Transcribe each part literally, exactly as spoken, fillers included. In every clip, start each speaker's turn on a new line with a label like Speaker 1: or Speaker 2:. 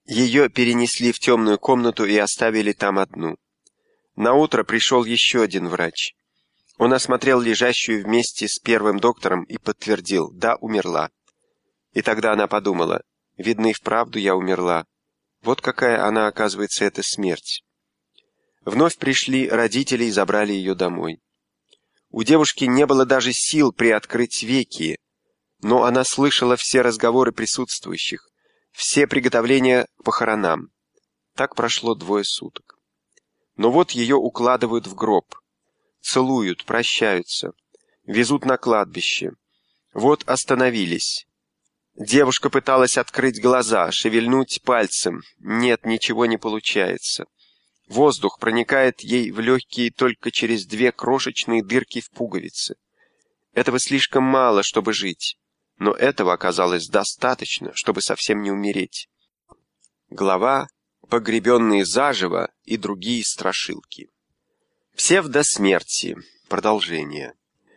Speaker 1: Ее перенесли в темную комнату и оставили там одну. Наутро пришел еще один врач. Он осмотрел лежащую вместе с первым доктором и подтвердил: да, умерла. И тогда она подумала: видно, и вправду я умерла. Вот какая она, оказывается, эта смерть. Вновь пришли родители и забрали ее домой. У девушки не было даже сил приоткрыть веки, но она слышала все разговоры присутствующих, все приготовления к похоронам. Так прошло двое суток. Но вот ее укладывают в гроб, целуют, прощаются, везут на кладбище. Вот остановились. Девушка пыталась открыть глаза, шевельнуть пальцем. Нет, ничего не получается. Воздух проникает ей в легкие только через две крошечные дырки в пуговице. Этого слишком мало, чтобы жить, но этого оказалось достаточно, чтобы совсем не умереть. Глава «Погребенные заживо» и другие страшилки. Псевдосмерти. Продолжение.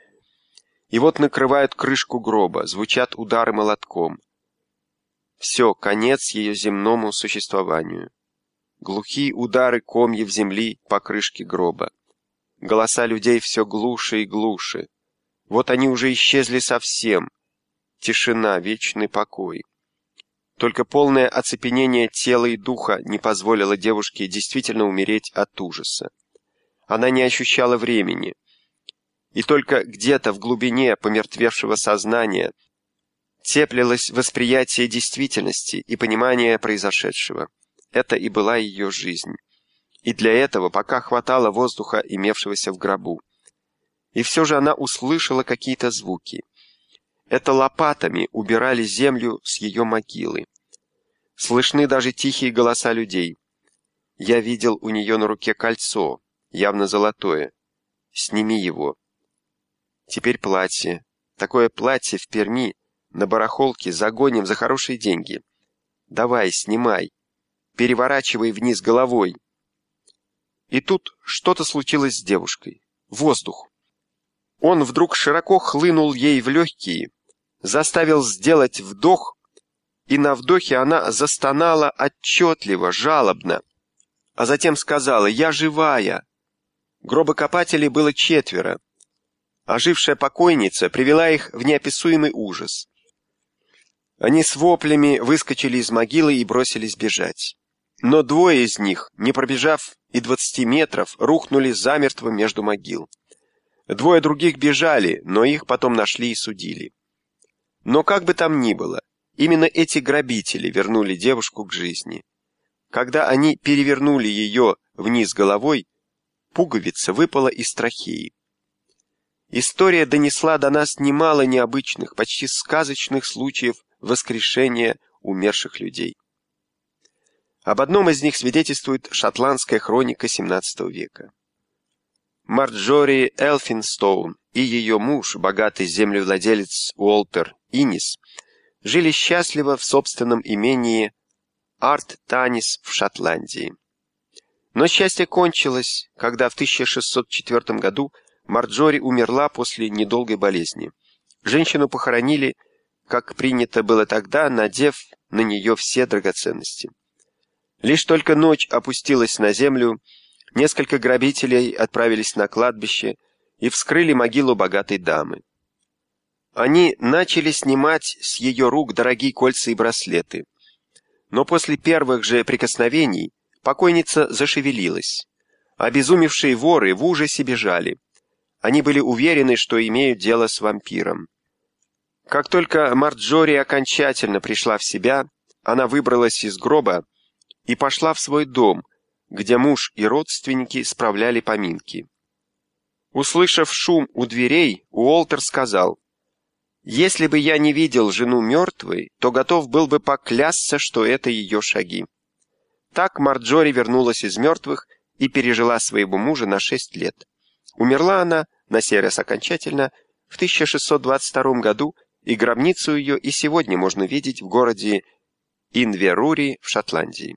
Speaker 1: И вот накрывают крышку гроба, звучат удары молотком. Все, конец ее земному существованию. Глухие удары комьев земли по крышке гроба. Голоса людей все глуше и глуше. Вот они уже исчезли совсем. Тишина, вечный покой. Только полное оцепенение тела и духа не позволило девушке действительно умереть от ужаса. Она не ощущала времени. И только где-то в глубине помертвевшего сознания теплилось восприятие действительности и понимание произошедшего. Это и была ее жизнь. И для этого пока хватало воздуха, имевшегося в гробу. И все же она услышала какие-то звуки. Это лопатами убирали землю с ее могилы. Слышны даже тихие голоса людей. Я видел у нее на руке кольцо, явно золотое. Сними его. Теперь платье. Такое платье в Перми на барахолке загоним за хорошие деньги. Давай, снимай. Переворачивай вниз головой. И тут что-то случилось с девушкой. Воздух. Он вдруг широко хлынул ей в легкие, заставил сделать вдох, и на вдохе она застонала отчетливо, жалобно, а затем сказала: «Я живая». Гробокопателей было четверо. Ожившая покойница привела их в неописуемый ужас. Они с воплями выскочили из могилы и бросились бежать. Но двое из них, не пробежав и двадцати метров, рухнули замертво между могил. Двое других бежали, но их потом нашли и судили. Но как бы там ни было, именно эти грабители вернули девушку к жизни. Когда они перевернули ее вниз головой, пуговица выпала из трахеи. История донесла до нас немало необычных, почти сказочных случаев воскрешения умерших людей. Об одном из них свидетельствует шотландская хроника семнадцатого века. Марджори Элфинстоун и ее муж, богатый землевладелец Уолтер Иннис, жили счастливо в собственном имении Арт-Танис в Шотландии. Но счастье кончилось, когда в тысяча шестьсот четвёртом году Марджори умерла после недолгой болезни. Женщину похоронили, как принято было тогда, надев на нее все драгоценности. Лишь только ночь опустилась на землю, несколько грабителей отправились на кладбище и вскрыли могилу богатой дамы. Они начали снимать с ее рук дорогие кольца и браслеты. Но после первых же прикосновений покойница зашевелилась. Обезумевшие воры в ужасе бежали. Они были уверены, что имеют дело с вампиром. Как только Марджори окончательно пришла в себя, она выбралась из гроба и пошла в свой дом, где муж и родственники справляли поминки. Услышав шум у дверей, Уолтер сказал: «Если бы я не видел жену мертвой, то готов был бы поклясться, что это ее шаги». Так Марджори вернулась из мертвых и пережила своего мужа на шесть лет. Умерла она, на сей раз окончательно, в тысяча шестьсот двадцать втором году, и гробницу ее и сегодня можно видеть в городе Инверури в Шотландии.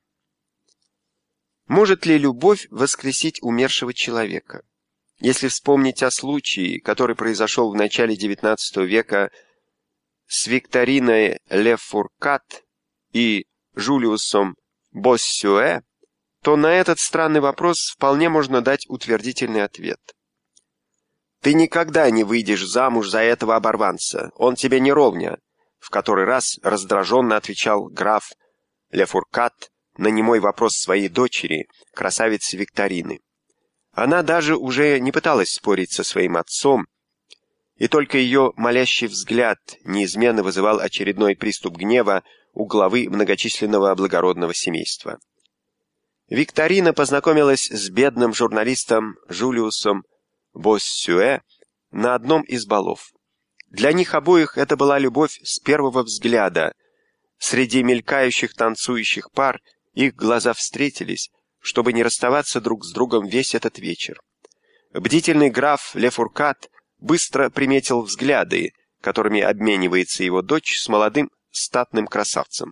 Speaker 1: Может ли любовь воскресить умершего человека? Если вспомнить о случае, который произошел в начале девятнадцатого века с Викториной Ле Фуркат и Жулиусом Боссюэ, то на этот странный вопрос вполне можно дать утвердительный ответ. «Ты никогда не выйдешь замуж за этого оборванца, он тебе не ровня», в который раз раздраженно отвечал граф Лефуркат на немой вопрос своей дочери, красавицы Викторины. Она даже уже не пыталась спорить со своим отцом, и только ее молящий взгляд неизменно вызывал очередной приступ гнева у главы многочисленного благородного семейства. Викторина познакомилась с бедным журналистом Жулиусом Боссюэ на одном из балов. Для них обоих это была любовь с первого взгляда. Среди мелькающих танцующих пар их глаза встретились, чтобы не расставаться друг с другом весь этот вечер. Бдительный граф Лефуркат быстро приметил взгляды, которыми обменивается его дочь с молодым статным красавцем.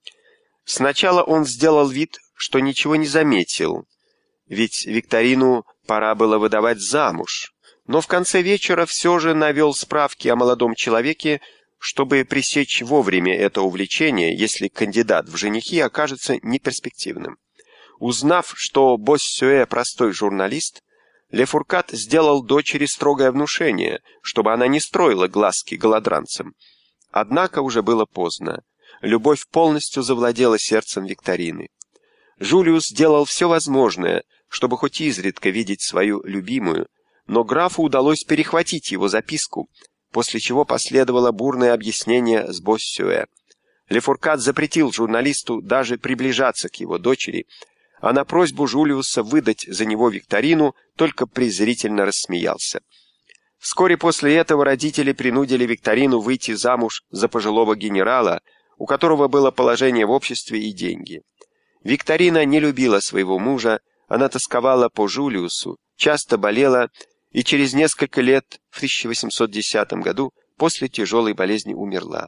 Speaker 1: Сначала он сделал вид, что ничего не заметил, ведь Викторину пора было выдавать замуж, но в конце вечера все же навел справки о молодом человеке, чтобы пресечь вовремя это увлечение, если кандидат в женихи окажется неперспективным. Узнав, что Боссюэ простой журналист, Лефуркат сделал дочери строгое внушение, чтобы она не строила глазки голодранцам. Однако уже было поздно. Любовь полностью завладела сердцем Викторины. Жулиус делал все возможное, чтобы хоть изредка видеть свою любимую, но графу удалось перехватить его записку, после чего последовало бурное объяснение с Боссюэ. Лефуркат запретил журналисту даже приближаться к его дочери, а на просьбу Жулиуса выдать за него Викторину только презрительно рассмеялся. Вскоре после этого родители принудили Викторину выйти замуж за пожилого генерала, у которого было положение в обществе и деньги. Викторина не любила своего мужа, она тосковала по Жулиусу, часто болела и через несколько лет, в тысяча восемьсот десятом году, после тяжелой болезни умерла.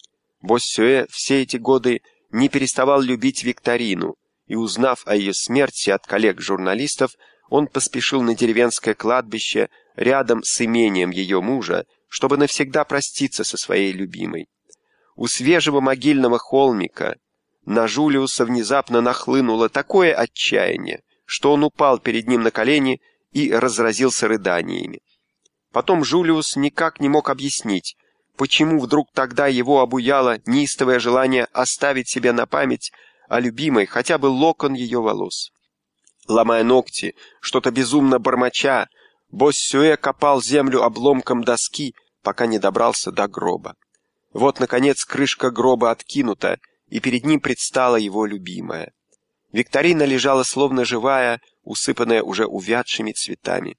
Speaker 1: Боссюэ все эти годы не переставал любить Викторину, и, узнав о ее смерти от коллег-журналистов, он поспешил на деревенское кладбище рядом с имением ее мужа, чтобы навсегда проститься со своей любимой. У свежего могильного холмика на Жулиуса внезапно нахлынуло такое отчаяние, что он упал перед ним на колени и разразился рыданиями. Потом Жулиус никак не мог объяснить, почему вдруг тогда его обуяло неистовое желание оставить себе на память о любимой хотя бы локон ее волос. Ломая ногти, что-то безумно бормоча, Боссюэ копал землю обломком доски, пока не добрался до гроба. Вот, наконец, крышка гроба откинута, и перед ним предстала его любимая. Викторина лежала словно живая, усыпанная уже увядшими цветами.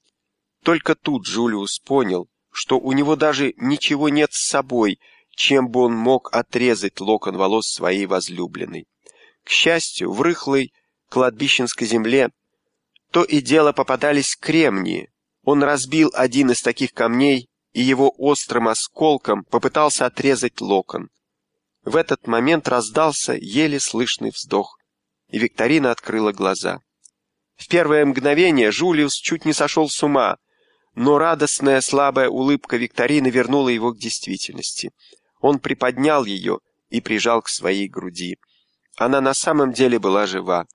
Speaker 1: Только тут Жулиус понял, что у него даже ничего нет с собой, чем бы он мог отрезать локон волос своей возлюбленной. К счастью, в рыхлой кладбищенской земле то и дело попадались кремнии. Он разбил один из таких камней и его острым осколком попытался отрезать локон. В этот момент раздался еле слышный вздох, и Викторина открыла глаза. В первое мгновение Жулиус чуть не сошел с ума, но радостная слабая улыбка Викторины вернула его к действительности. Он приподнял ее и прижал к своей груди. Она на самом деле была жива.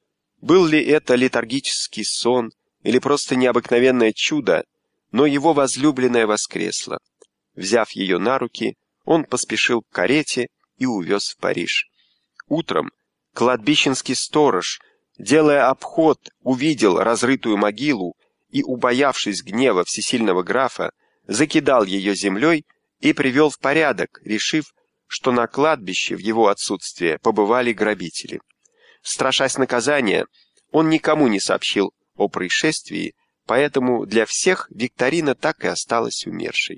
Speaker 1: Был ли это летаргический сон или просто необыкновенное чудо, но его возлюбленная воскресла. Взяв ее на руки, он поспешил к карете и увез в Париж. Утром кладбищенский сторож, делая обход, увидел разрытую могилу и, убоявшись гнева всесильного графа, закидал ее землей и привел в порядок, решив, что на кладбище в его отсутствие побывали грабители. Страшась наказания, он никому не сообщил о происшествии, поэтому для всех Викторина так и осталась умершей.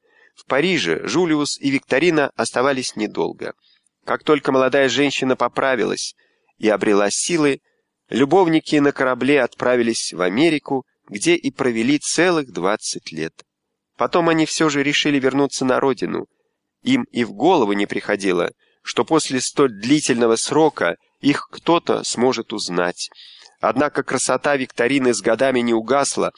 Speaker 1: В Париже Жулиус и Викторина оставались недолго. Как только молодая женщина поправилась и обрела силы, любовники на корабле отправились в Америку, где и провели целых двадцать лет. Потом они все же решили вернуться на родину. Им и в голову не приходило, что после столь длительного срока их кто-то сможет узнать. Однако красота Викторины с годами не угасла,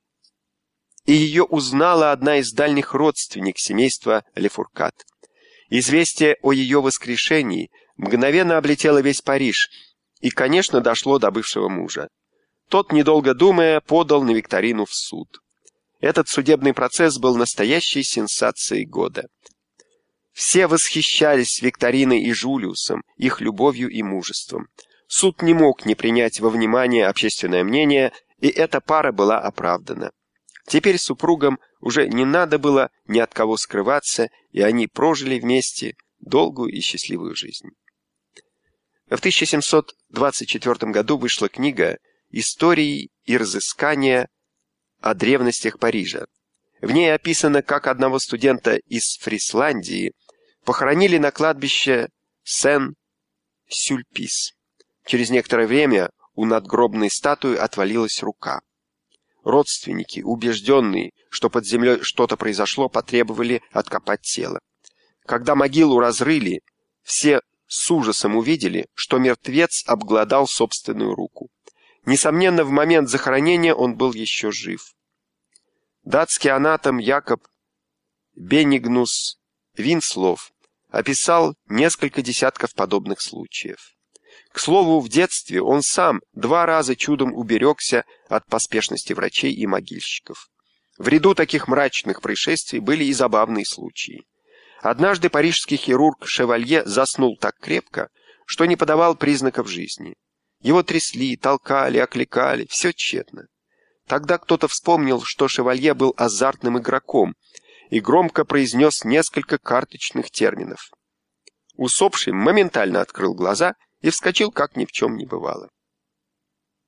Speaker 1: и ее узнала одна из дальних родственниц семейства Лефуркат. Известие о ее воскрешении мгновенно облетело весь Париж и, конечно, дошло до бывшего мужа. Тот, недолго думая, подал на Викторину в суд. Этот судебный процесс был настоящей сенсацией года. Все восхищались Викториной и Жулиусом, их любовью и мужеством. Суд не мог не принять во внимание общественное мнение, и эта пара была оправдана. Теперь супругам уже не надо было ни от кого скрываться, и они прожили вместе долгую и счастливую жизнь. В тысяча семьсот двадцать четвёртом году вышла книга «Истории и разыскания о древностях Парижа». В ней описано, как одного студента из Фрисландии похоронили на кладбище Сен-Сюльпис. Через некоторое время у надгробной статуи отвалилась рука. Родственники, убежденные, что под землей что-то произошло, потребовали откопать тело. Когда могилу разрыли, все с ужасом увидели, что мертвец обглодал собственную руку. Несомненно, в момент захоронения он был еще жив. Датский анатом Якоб Бенигнус Винслов описал несколько десятков подобных случаев. К слову, в детстве он сам два раза чудом уберегся от поспешности врачей и могильщиков. В ряду таких мрачных происшествий были и забавные случаи. Однажды парижский хирург Шевалье заснул так крепко, что не подавал признаков жизни. Его трясли, толкали, окликали, все тщетно. Тогда кто-то вспомнил, что Шевалье был азартным игроком, и громко произнес несколько карточных терминов. Усопший моментально открыл глаза и вскочил, как ни в чем не бывало.